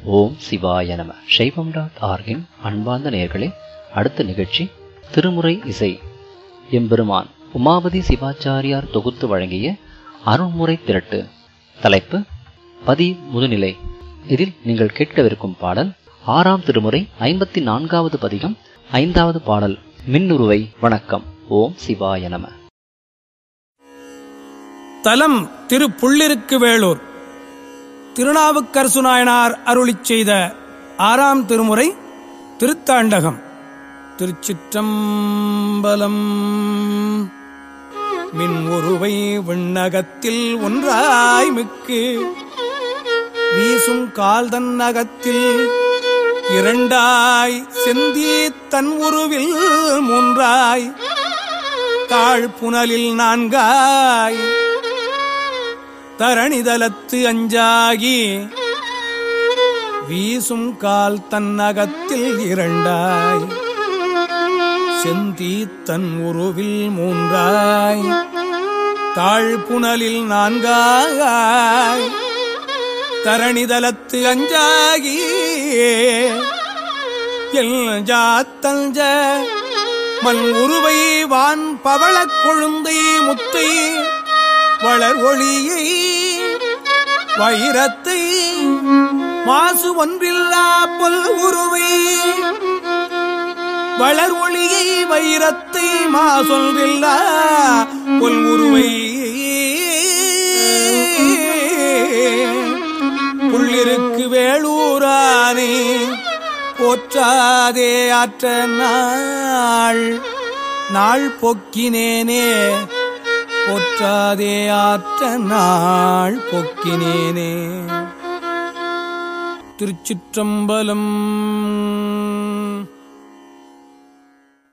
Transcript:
ஓம் சிவாய நம. சைவம்.org-இன் அன்பார்ந்த நேயர்களே, அடுத்த நிகழ்ச்சி திருமுறை இசை. எம்பெருமான் உமாபதி சிவாச்சாரியார் தொகுத்து வழங்கிய அருள்முறை திரட்டு. தலைப்பு பதி முதுநிலை. இதில் நீங்கள் கேட்கவிருக்கும் பாடல் 6ஆம் திருமுறை 54வது பதிகம் 5வது பாடல். மின்னுருவை. வணக்கம். ஓம் சிவாய நம. தலம் திரு புள்ளிருக்கு வேளூர். திருநாவுக்கரசு நாயனார் அருளிச் செய்த 6ஆம் திருமுறை திருத்தாண்டகம். திருச்சிற்றம்பலம். மின் உருவை விண்ணகத்தில் ஒன்றாய் மிக்கு வீசும் கால் தன்னகத்தில் இரண்டாய் செந்தி தன் உருவில் மூன்றாய் தாழ்புனலில் நான்காய் தரணிதலத்து அஞ்சாகி வீசும் கால் தன்னகத்தில் இரண்டாய் செந்தி தன் உருவில் மூன்றாய் தாழ்புனலில் நான்காய் தரணிதலத்து அஞ்சாகி எல் ஜாத்தஞ்ச மண் உருவை வான் பவளக் கொழுந்தை முத்தை வளர் ஒளியை வைரத்தை மாசு ஒன்றில்லா பொல் உருவை வளர் ஒளியை வைரத்தை மாசொன்றில்லா பொல் உருவை புள்ளிருக்கு வேளூரானே போற்றாதே ஆற்ற நாள் நாள் பொக்கினேனே போற்றாதே ஆற்ற நாள் பொக்கினேனே. திருச்சிற்றம்பலம்.